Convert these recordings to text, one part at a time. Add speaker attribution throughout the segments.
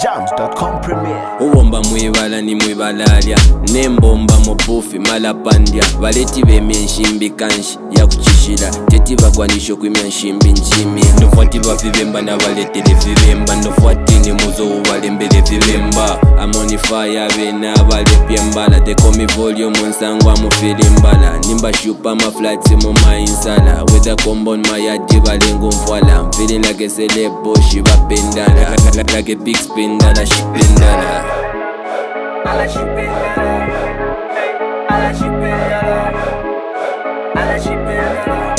Speaker 1: Jams.com Premier.
Speaker 2: Uwomba mwibala ni mwibalalya nembomba mubufi malapandya baleti bemyenshimbi kanshi yakuchishila teti bagwanisho kwimya nshimbi nchimi nofwati bavivemba na baletele vivemba nofwati ni muzo ubalembele vivemba amonifaya bena balepyembala they call me volume nsangwa mufili mbala nimba shupa ma flights mu mainsala with a combo on my yadi balengo mfwala I'm feeling like a celebo shiba pendala like a big spindala shipendala
Speaker 3: ala shipendala ala shipendala ala shipendala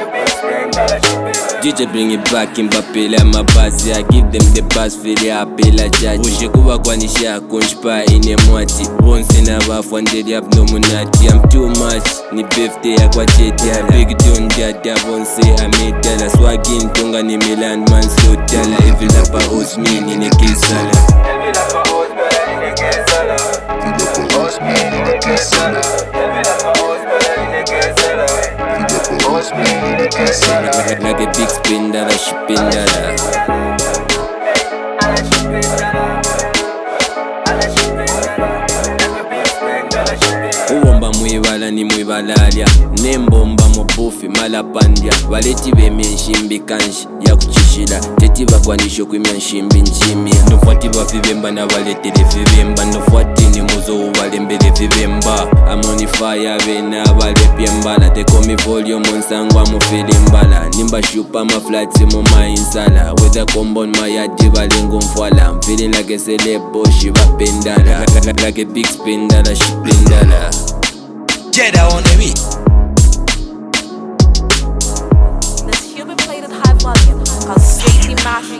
Speaker 2: DJ bring it back in Bapela my bass I give them the bass for the apela judge Ushe kuwa kwanisha kunshpa ine mwati Wonse na wafwandeli up no munati I'm too much ni birthday ya kwa chetala Big tune dada wonse amedala Swagin tunga ni Milan man so tala Every lapa host me nine kisala
Speaker 3: Every lapa host me nine kisala Host me nine kisala Every lapa host me nine kisala Host me nine kisala
Speaker 2: Like a big spindala shipindala
Speaker 3: ala shipendala ala shipendala like a big spendala shipendala
Speaker 2: Uwomba mwibala ni mwibalalya nembomba mubufi malapandya baleti bemyenshimbi kanshi yakuchishila teti bagwanisho kwimya nshimbi nchimi nofwati bavivemba na baletele vivemba nofwati ni muzo ubalembele vivemba amonifaya bena balepyembala they call me volume nsangwa mufili mbala nimba shupa ma flights mu mainsala with a combo on my yadi balengo mfwala I'm feeling like a celebo shiba pendala like a big spindala shipendala
Speaker 4: Jedi on the beat.
Speaker 5: This human played at high volume, cause safety matters.